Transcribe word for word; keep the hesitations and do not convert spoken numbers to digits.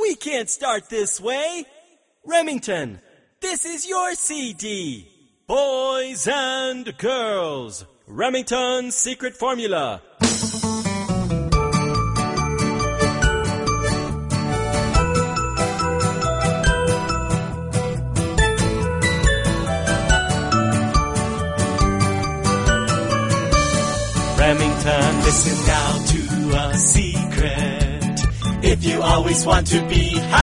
We can't start this way. Remington, this is your C D. Boys and girls, Remington's secret formula. Remington, listen now to a secret. If you always want to be happy,